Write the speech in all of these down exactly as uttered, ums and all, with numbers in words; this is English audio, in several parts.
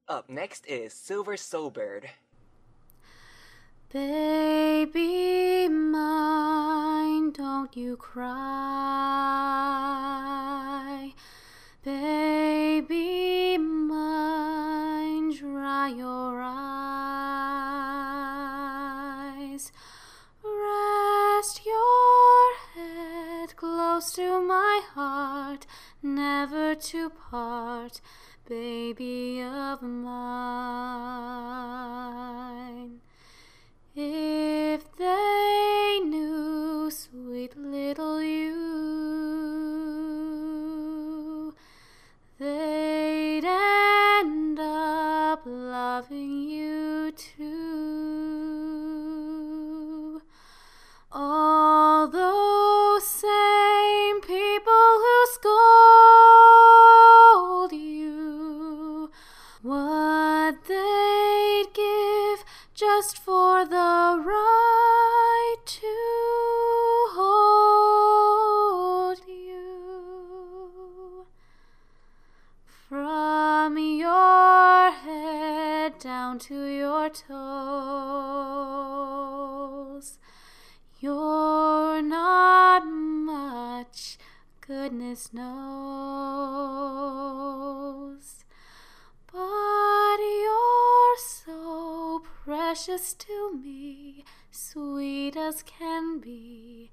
Up next is Silver Soulbird. Baby mine, don't you cry. Baby mine, dry your eyes. Rest your head close to my heart, never to part, baby of mine. If they knew, sweet little you, they'd end up loving you too. All those same people who scold you, what they'd give just for the right to hold you. From your head down to your toes, you're not much, goodness knows. But you're so precious to me, sweet as can be,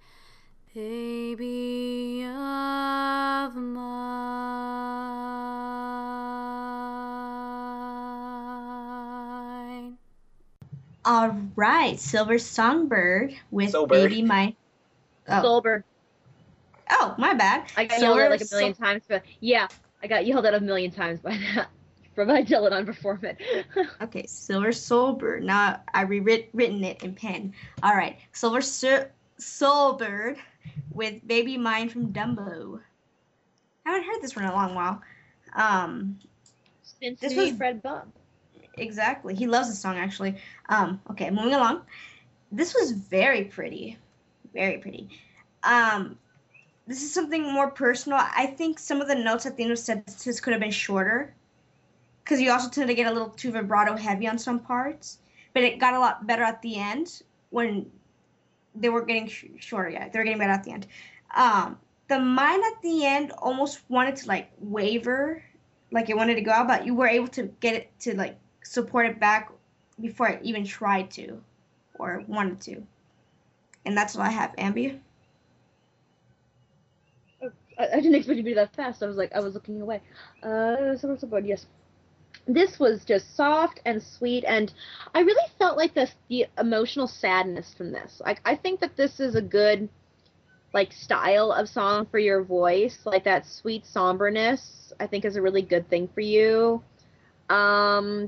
baby of mine. All right, Silver Songbird with Soulbird. Baby Mine. Oh. Soulbird. Oh, my bad. I got Silver yelled at like a million Soul- times, but yeah, I got yelled at a million times by that. For my Dylan on performance. Okay, Silver Soulbird. Now I rewritten it in pen. All right, Silver Sur- Soulbird with Baby Mine from Dumbo. I haven't heard this one in a long while. Um, Since This you was- Fred Bump. exactly. He loves this song actually. Um, okay, moving along. This was very pretty, very pretty. Um, this is something more personal. I think some of the notes at the end of sentences could have been shorter, because you also tend to get a little too vibrato heavy on some parts. But it got a lot better at the end when they were getting sh- shorter. Yeah, they were getting better at the end. Um, the mine at the end almost wanted to like waver, like it wanted to go out, but you were able to get it to like support it back before it even tried to or wanted to. And that's all I have. Ambi? I, I didn't expect you to be that fast. I was like, I was looking away. Uh, Silver Soulbird, yes. This was just soft and sweet, and I really felt like the the emotional sadness from this. Like, I think that this is a good, like, style of song for your voice. Like, that sweet somberness, I think, is a really good thing for you. Um,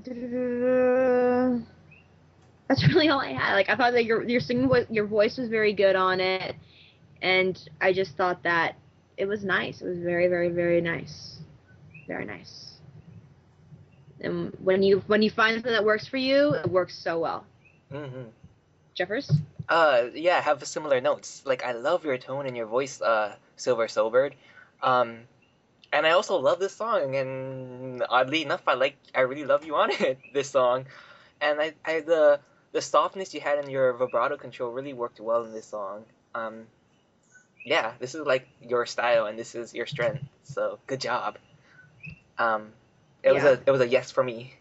that's really all I had. Like, I thought that your your singing vo- your voice was very good on it, and I just thought that it was nice. It was very, very, very nice. Very nice. And when you when you find something that works for you, it works so well. Mm-hmm. Jeffers? Uh, yeah, I have similar notes. Like, I love your tone and your voice, uh, Silver Soulbird. Um, and I also love this song, and oddly enough, I like, I really love you on it, this song. And I, I, the, the softness you had in your vibrato control really worked well in this song. Um, yeah, this is like your style, and this is your strength, so good job. Um, it was Yeah. a, it was a yes for me.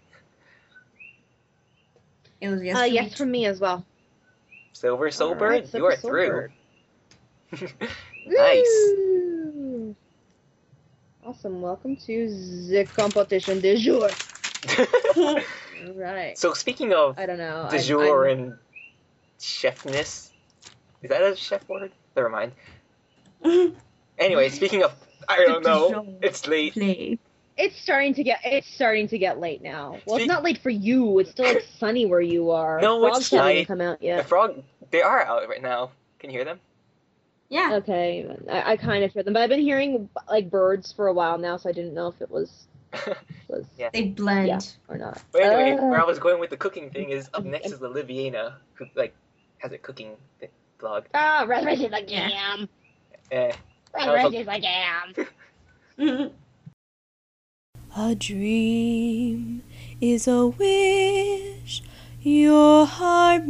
It was yes. Uh, for me yes, from me as well. Silver All Soulbird, right, you Silver are through. Soulbird. Nice. Woo! Awesome. Welcome to the competition de jour. All right. So speaking of I don't know. de I'm- jour I'm- and chefness, is that a chef word? Never mind. Anyway, speaking of, I don't know, it's late. Play. It's starting to get it's starting to get late now. Well, Speak- it's not late for you. It's still like sunny where you are. No, Frogs it's haven't even light. come out The yet. frog, they are out right now. Can you hear them? Yeah. Okay, I, I kind of hear them, but I've been hearing like birds for a while now, so I didn't know if it was was Yeah. They blend. yeah or not. But anyway, Uh, where I was going with the cooking thing is up next is Liviana, who like has a cooking th- vlog. Ah, raspberries is like Yeah. jam. Eh, Raspberries is like jam. Mhm. A dream is a wish your heart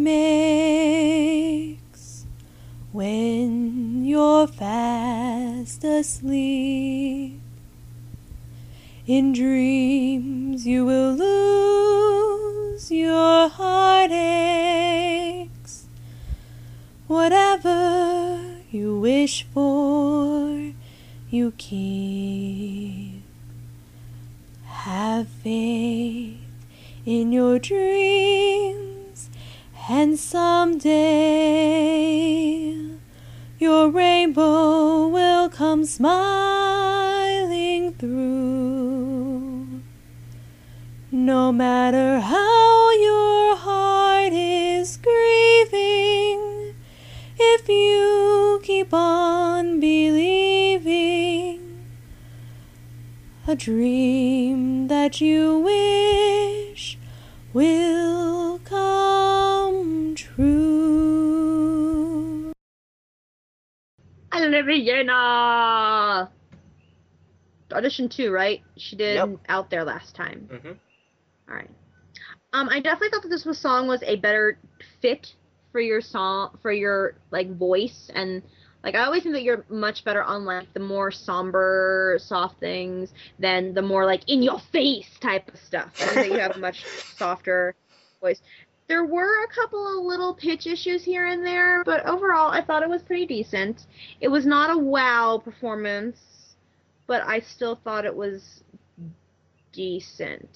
makes when you're fast asleep. In dreams you will lose your heartaches. Whatever you wish for, you keep. Have faith in your dreams, and someday your rainbow will come smiling through. No matter how your heart is grieving, if you keep on believing, a dream that you wish will come true. Olivia! Audition two, right? She did Yep. Out There last time. Mm-hmm. All right. Um, I definitely thought that this was song was a better fit for your song, for your like voice, and like I always think that you're much better on like the more somber, soft things than the more like in your face type of stuff. I think that you have a much softer voice. There were a couple of little pitch issues here and there, but overall I thought it was pretty decent. It was not a wow performance, but I still thought it was decent.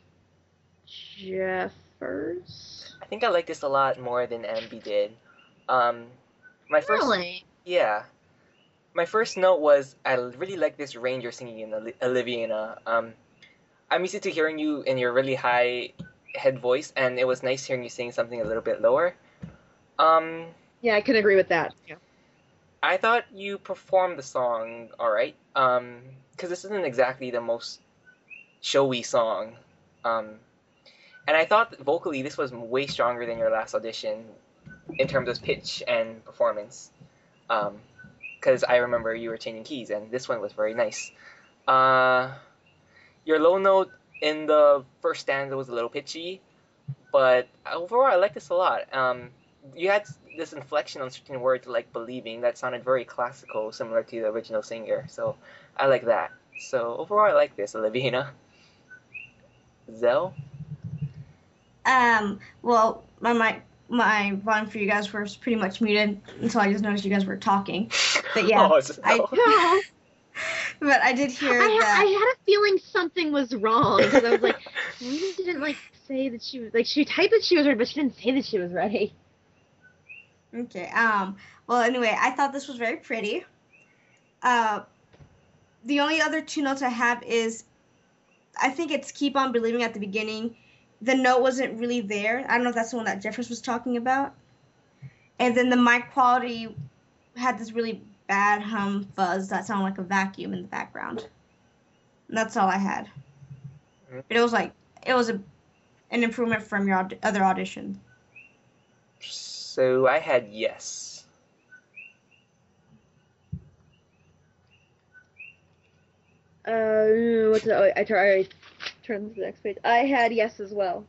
Jeffers? I think I like this a lot more than Ambi did. Um, my first, Really? yeah, my first note was I really like this range you're singing in, Oli- Oliviana. Um, I'm used to hearing you in your really high head voice, and it was nice hearing you sing something a little bit lower. Um, Yeah, I can agree with that. Yeah. I thought you performed the song all right. Um, because this isn't exactly the most showy song. Um, and I thought that vocally this was way stronger than your last audition in terms of pitch and performance. Um, because I remember you were changing keys, and this one was very nice. Uh, your low note in the first stanza was a little pitchy, but overall I like this a lot. Um, you had this inflection on certain words like believing that sounded very classical, similar to the original singer. So I like that. So overall I like this, Oliviana. Zell? Um, well, my mic, my volume for you guys was pretty much muted until I just noticed you guys were talking. But yeah, Oh, Zell. I, but I did hear I, ha- that. I had a feeling something was wrong because I was like, Selena didn't like say that she was like she typed that she was ready, but she didn't say that she was ready. Okay. Um. Well, anyway, I thought this was very pretty. Uh, the only other two notes I have is, I think it's "Keep on Believing" at the beginning. The note wasn't really there. I don't know if that's the one that Jeffers was talking about. And then the mic quality had this really bad hum fuzz that sounded like a vacuum in the background. And that's all I had. But it was like it was a an improvement from your aud- other audition. So I had yes. Uh, what's it? Oh, I, tur- I turned to the next page. I had yes as well.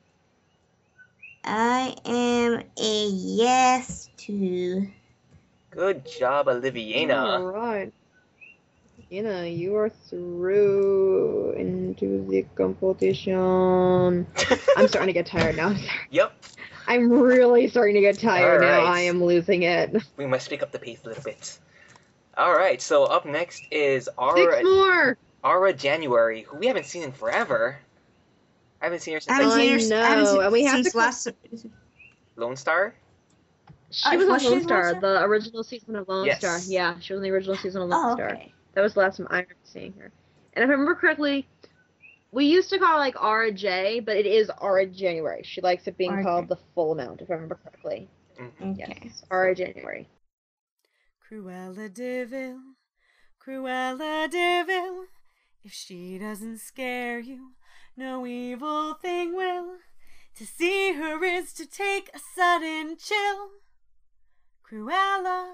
I am a yes to. Good job, Oliviana. Alright. Anna, you are through into the competition. I'm starting to get tired now. Yep. I'm really starting to get tired now. Alright. I am losing it. We must pick up the pace a little bit. Alright, so up next is Six Aura, more! Aura January, who we haven't seen in forever. I haven't seen her since I haven't like, seen her. I s- know, I haven't seen and we have since to- last. Lone Star? She Uh, was was on she Lone in Star, Lone Star? the original season of Lone Yes. Star. Yeah, she was in the original season of Lone Oh, Star. okay. That was the last time I remember seeing her. And if I remember correctly, we used to call her like Aura J, but it is Aura January. She likes it being Aura called J. the full amount, if I remember correctly. Mhm. Okay. Yes, Aura January. Cruella de Vil, Cruella de Vil, if she doesn't scare you, no evil thing will. To see her is to take a sudden chill. Cruella,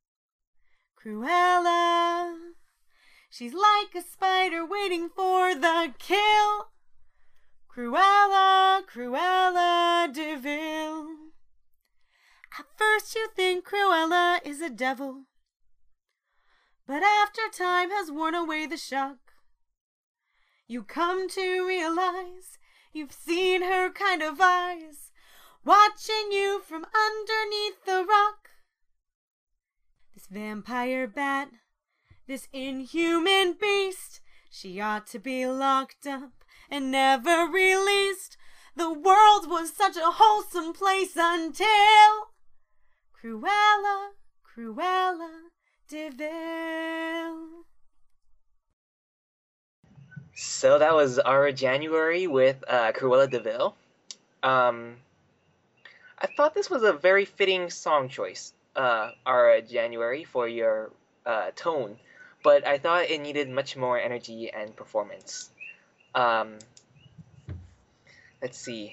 Cruella, she's like a spider waiting for the kill. Cruella, Cruella de Vil. At first you think Cruella is a devil, but after time has worn away the shock, you come to realize you've seen her kind of eyes, watching you from underneath the rock. This vampire bat, this inhuman beast, she ought to be locked up and never released. The world was such a wholesome place until Cruella, Cruella de Vil. So that was our January with uh, Cruella de Vil. Um, I thought this was a very fitting song choice, uh, our January, for your uh, tone, but I thought it needed much more energy and performance. Um, let's see.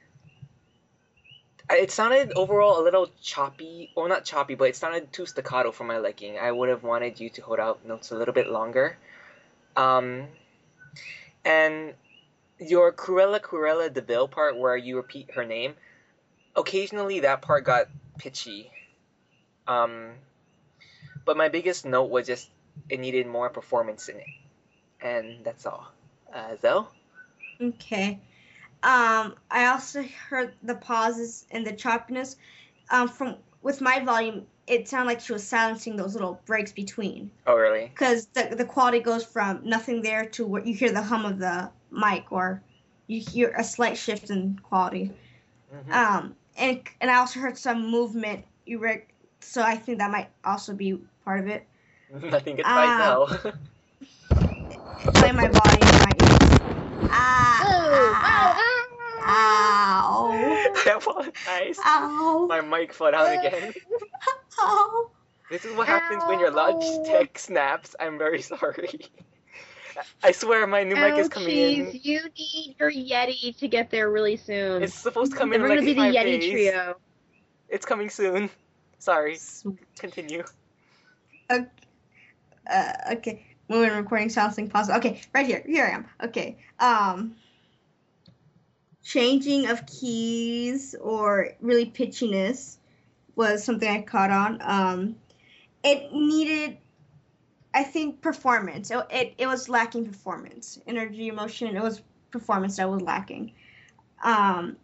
It sounded overall a little choppy, or not choppy, but it sounded too staccato for my liking. I would have wanted you to hold out notes a little bit longer. Um, and your Cruella Cruella de Vil part where you repeat her name, occasionally that part got pitchy. Um, but my biggest note was just it needed more performance in it. And that's all. Uh, Zell? Okay. Um, I also heard the pauses and the choppiness. Um, from with my volume, it sounded like she was silencing those little breaks between. Oh, really? Because the the quality goes from nothing there to where you hear the hum of the mic, or you hear a slight shift in quality. Mm-hmm. Um, and and I also heard some movement. You re- so I think that might also be part of it. Nothing gets by Zell. Play my volume in my ears. Ah, Oh, ah, ow, ow, I apologize. ow, My mic fell down again. ow. This is what happens when your Logitech snaps. I'm very sorry. I swear my new mic is coming in. Ouchies, you need your Yeti to get there really soon. It's supposed to come We're in in gonna like be the five Yeti days. trio. It's coming soon. Sorry. Continue. Okay. Uh, okay. Moving recording silencing pause. Okay, right here. Here I am. Okay. Um. Changing of keys or really pitchiness was something I caught on. Um, it needed, I think, performance. It, it it was lacking performance, energy, emotion. It was performance that was lacking. Um,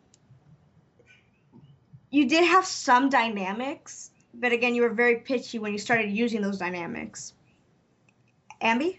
you did have some dynamics, but again, you were very pitchy when you started using those dynamics. Ambi?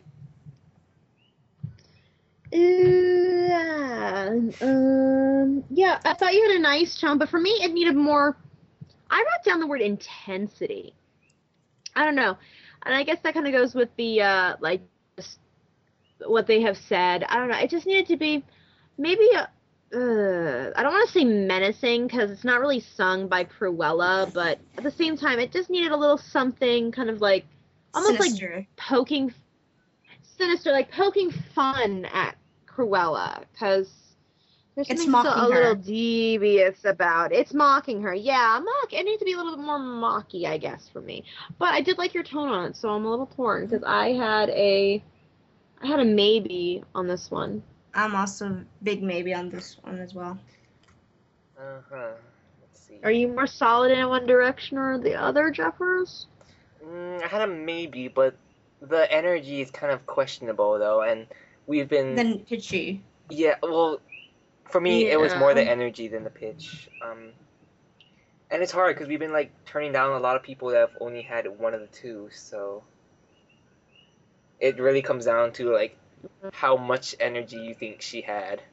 Yeah. Um. Yeah. I thought you had a nice tone, but for me, it needed more. I wrote down the word intensity. I don't know, and I guess that kind of goes with the uh, like just what they have said. I don't know. It just needed to be maybe a. Uh, I don't want to say menacing because it's not really sung by Cruella, but at the same time, it just needed a little something kind of like almost Sinister. like poking sinister, like poking fun at Cruella, because there's It's something still a mocking her. little devious about it. It's mocking her. Yeah, mock. It needs to be a little bit more mocky, I guess, for me. But I did like your tone on it, so I'm a little torn because I had a, I had a maybe on this one. I'm also big maybe on this one as well. Uh-huh. Let's see. Are you more solid in one direction or the other, Jeffers? Mm, I had a maybe, but the energy is kind of questionable, though, and we've been... Then pitchy. Yeah, well, for me, it was more the Yeah. energy than the pitch. Um, and it's hard, because we've been, like, turning down a lot of people that have only had one of the two, so... It really comes down to, like, how much energy you think she had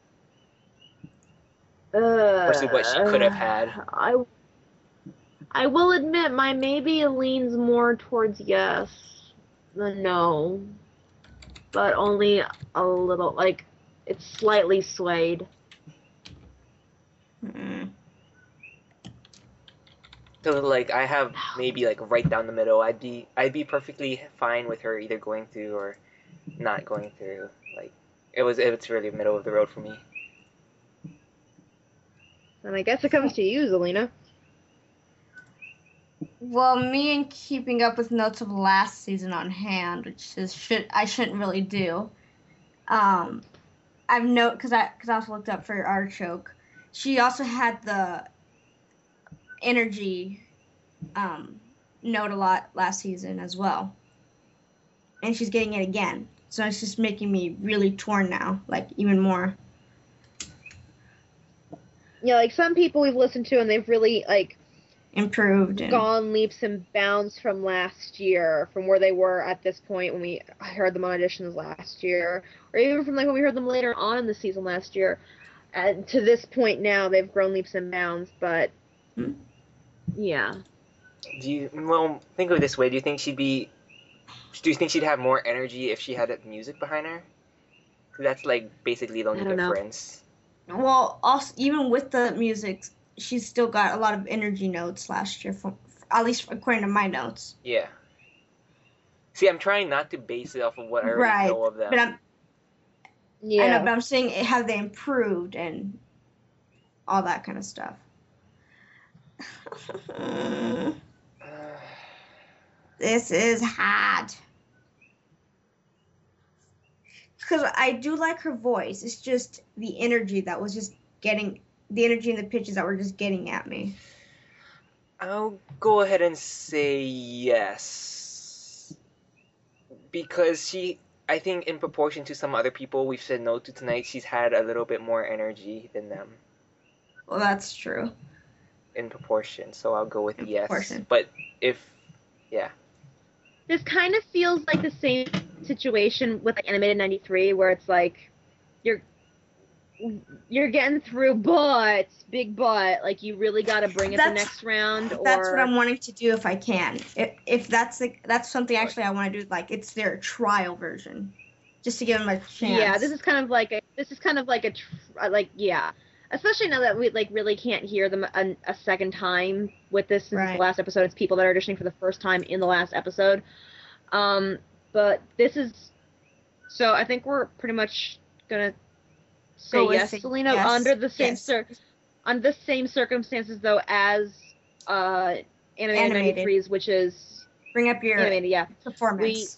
Uh, versus what she could have had. I, I will admit my maybe leans more towards yes than no, but only a little. Like it's slightly swayed. Mm. So, like, I have maybe, like, right down the middle. I'd be I'd be perfectly fine with her either going through or not going through. Like, it was it's really middle of the road for me. And I guess it comes to you, Zelina. Well, me and keeping up with notes of last season on hand, which is should I shouldn't really do. Um, I've no because I because I also looked up for Artichoke. She also had the energy um, note a lot last season as well, and she's getting it again. So it's just making me really torn now, like even more. Yeah, like some people we've listened to and they've really like Improved and gone leaps and bounds from last year, from where they were at this point when we heard them on auditions last year, or even from like when we heard them later on in the season last year. And to this point now, they've grown leaps and bounds. But Hmm. yeah, Do you well think of it this way? Do you think she'd be? Do you think she'd have more energy if she had that music behind her? 'Cause that's like basically the only I don't know. difference. well, also even with the music, she's still got a lot of energy notes last year, from at least according to my notes. Yeah. See, I'm trying not to base it off of what I already Right, know of them. but I'm yeah. I know, but I'm saying have they improved and all that kind of stuff. This is hard. Because I do like her voice. It's just the energy that was just getting, the energy and the pitches that were just getting at me. I'll go ahead and say yes. Because she, I think in proportion to some other people we've said no to tonight, she's had a little bit more energy than them Well, that's true. in proportion. So I'll go with In yes. proportion. But if, yeah. This kind of feels like the same situation with like Animated ninety-three, where it's like you're you're getting through, but big but like you really got to bring it the That's- next round. Or That's what I'm wanting to do if I can. If, if that's the, that's something actually I want to do, like it's their trial version, just to give them a chance. yeah, this is kind of like a this is kind of like a tr- like yeah, especially now that we like really can't hear them a, a second time with this since Right. the last episode. It's people that are auditioning for the first time in the last episode. Um, but this is so I think we're pretty much gonna say Go with yes, say Selena, yes, under the same yes. cir- under the same circumstances though as uh Animated, Animated. ninety-threes, which is Bring up your Animated, yeah. performance.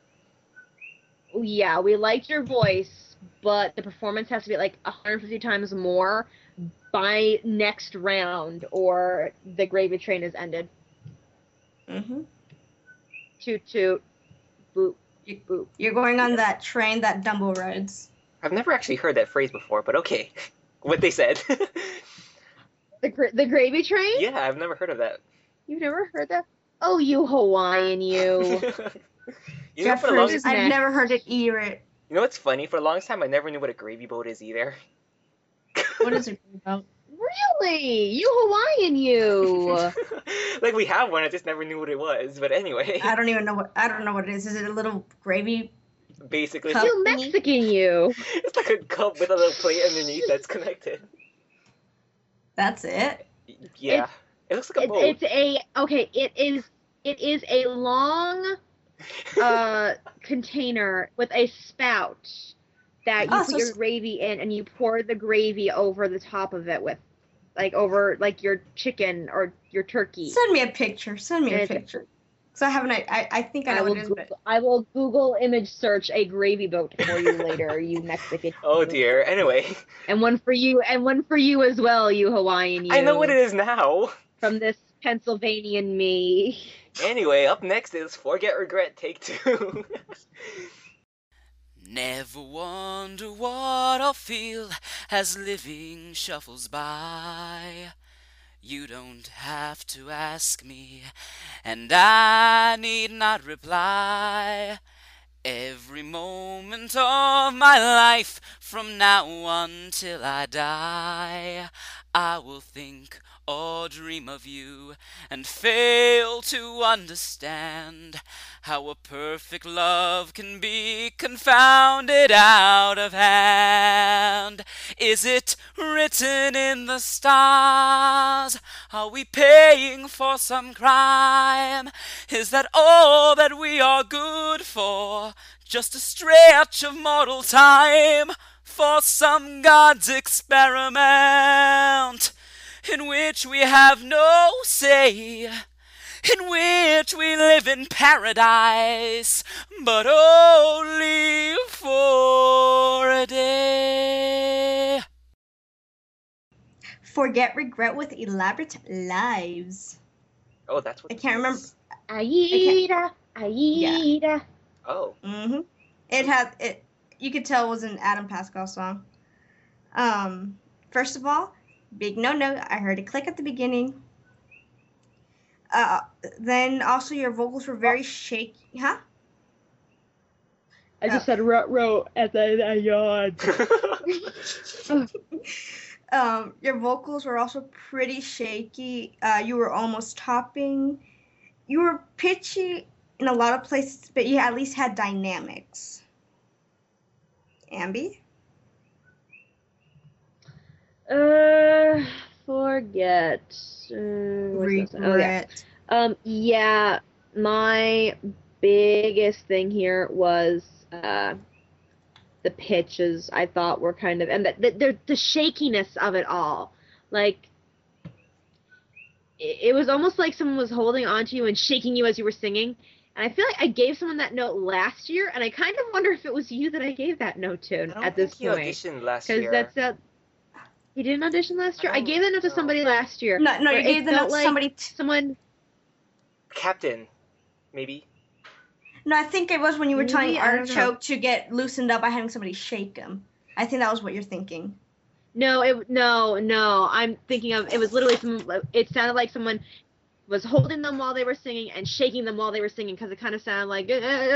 Yeah, we liked your voice, but the performance has to be like one hundred fifty times more by next round, or the gravy train is ended. hmm Toot toot, boop You- boop. You're going on that train that Dumbo rides. I've never actually heard that phrase before, but okay. What they said. The gra- the gravy train? Yeah, I've never heard of that. You've never heard that? Oh, you Hawaiian, you. You know, for the longest, Jeffers- I've next. never heard it either. you know what's funny? For the longest time, I never knew what a gravy boat is either. What is it about? Really? You Hawaiian, you. Like we have one, I just never knew what it was. But anyway, I don't even know what I don't know what it is. Is it a little gravy? basically, Cup. You Mexican, you. it's like a cup with a little plate underneath that's connected. That's it. Yeah, it looks like a It's, boat. it's a okay. It is. It is a long uh container with a spout that you Oh, put so your s- gravy in, and you pour the gravy over the top of it with, like over like your chicken or your turkey. Send me a picture. Send me a And it's- picture. So I haven't. I I think I I know will what it is, Google, but I will Google image search a gravy boat for you later, you Mexican. Oh dear. Anyway, And one for you, and one for you as well, you Hawaiian. You, I know what it is now. from this Pennsylvanian me. Anyway, up next is Forget Regret Take Two. Never wonder what I'll feel as living shuffles by. You don't have to ask me, and I need not reply. Every moment of my life, from now until I die, I will think or dream of you, and fail to understand how a perfect love can be confounded out of hand. Is it written in the stars? Are we paying for some crime? Is that all that we are good for? Just a stretch of mortal time for some God's experiment in which we have no say? in which we live in paradise, but only for a day. Forget regret with elaborate lives. Oh, that's what I this can't remember. is. Aida, Aida. Oh. Mm-hmm. It had it. You could tell it was an Adam Pascal song. Um, first of all, big no no. I heard a click at the beginning. Uh, then also your vocals were very shaky, huh? I just said row row at the yard. um, your vocals were also pretty shaky. Uh, you were almost topping. You were pitchy in a lot of places, but you at least had dynamics. Ambi? Uh, forget. Uh, what's this? Oh, yeah. Regret. Um, yeah, my biggest thing here was uh, the pitches. I thought were kind of, and the the, the, the shakiness of it all. Like, it, it was almost like someone was holding onto you and shaking you as you were singing. And I feel like I gave someone that note last year, and I kind of wonder if it was you that I gave that note to I don't at this think you point. auditioned last Because year. that's uh, you didn't audition last year. I I, don't gave that note to know. somebody last year. No, no, where you gave it the felt note to like somebody. T- someone. Captain, maybe. no, I think it was when you were Maybe, telling I don't know. Artichoke to get loosened up by having somebody shake him. I think that was what you're thinking. No, it no no. I'm thinking of it was literally someone. It sounded like someone was holding them while they were singing and shaking them while they were singing because it kind of sounded like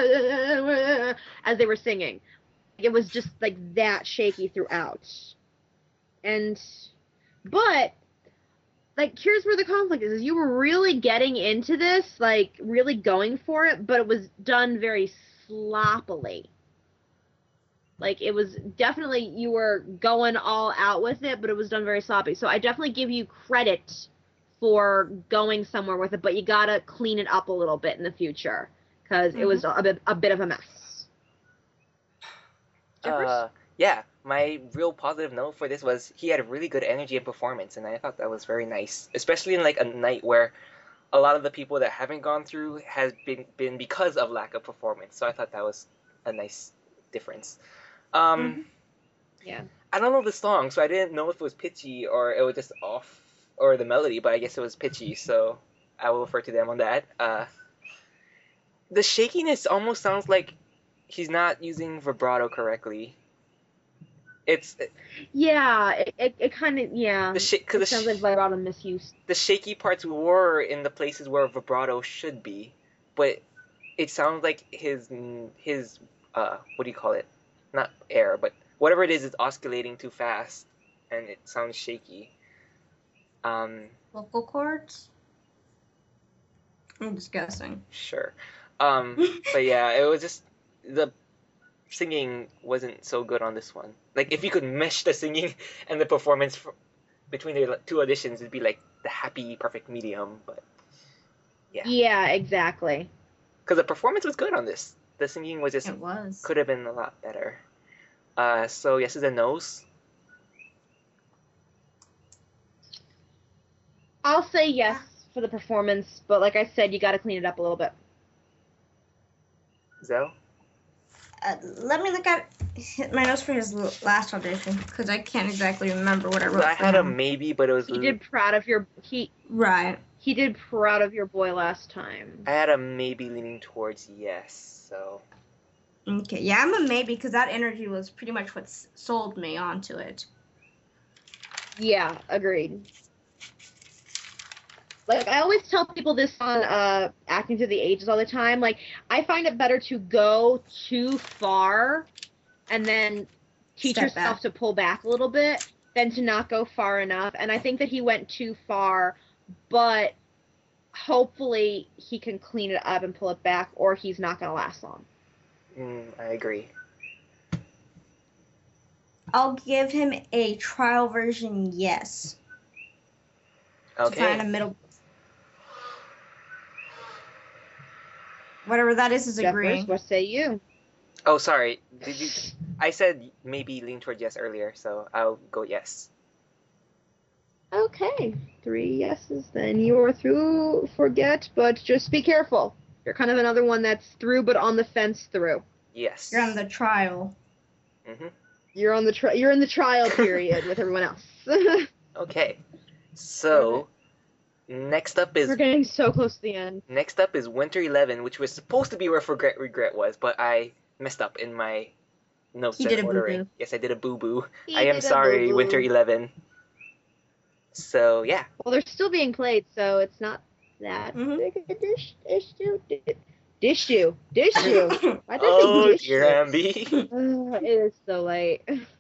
as they were singing. It was just like that shaky throughout. And but like here's where the conflict is, is you were really getting into this, like really going for it, but it was done very sloppily. Like it was definitely you were going all out with it, but it was done very sloppy. So I definitely give you credit for going somewhere with it, but you gotta clean it up a little bit in the future because Mm-hmm. it was a bit, a bit of a mess. Jeffers? Uh, yeah, my real positive note for this was he had a really good energy and performance, and I thought that was very nice, especially in like a night where a lot of the people that haven't gone through has been been because of lack of performance. So I thought that was a nice difference. Um, Mm-hmm. Yeah. I don't know the song, so I didn't know if it was pitchy or it was just off, or the melody, but I guess it was pitchy, so I will refer to them on that. Uh, the shakiness almost sounds like he's not using vibrato correctly. It's Yeah, it, it, it kind of, yeah. the sh- It cause the, sounds sh- like vibrato misuse. the shaky parts were in the places where vibrato should be, but it sounds like his his uh what do you call it? Not air, but whatever it is is oscillating too fast, and it sounds shaky. Um, Vocal cords? I'm just guessing. sure. Um, but yeah, it was just the singing wasn't so good on this one. Like if you could mesh the singing and the performance for, between the two auditions, it'd be like the happy perfect medium. But yeah, Yeah, exactly. because the performance was good on this. The singing was just It was. could have been a lot better. Uh, so yes is a nose. I'll say yes for the performance, but like I said, you got to clean it up a little bit. Zoe? Uh, let me look at my notes for his l- last audition because I can't exactly remember what I wrote. I for had a him. maybe, but it was He did proud of your he Right. he did proud of your boy last time. I had a maybe leaning towards yes. So Okay. Yeah, I'm a maybe because that energy was pretty much what s- sold me onto it. Yeah, agreed. Like I always tell people this on uh acting through the ages all the time. Like I find it better to go too far and then teach Step yourself back. to pull back a little bit than to not go far enough. And I think that he went too far, but hopefully he can clean it up and pull it back, or he's not gonna last long. mm, I agree. I'll give him a trial version yes. To find a Okay. middle. Whatever that is is Jeffers, agreeing. what say you? Oh, sorry. Did you? I said maybe lean towards yes earlier, so I'll go yes. Okay, three yeses. Then you are through. Forget, but just be careful. You're kind of another one that's through, but on the fence through. Yes. You're on the trial. Mm-hmm. You're on the tri- You're in the trial period with everyone else. Okay. So, next up is We're getting so close to the end. next up is Winter eleven, which was supposed to be where Forget Regret was, but I messed up in my notes He and did a ordering. boo-boo. Yes, I did a boo boo. He I am did a sorry, boo-boo. Winter eleven. So yeah. Well, they're still being played, so it's not that Mhm. big a dish. Dish do. Dish do. Dish do. Why did I say Oh dish dear, do? Ambi. Uh, it is so late.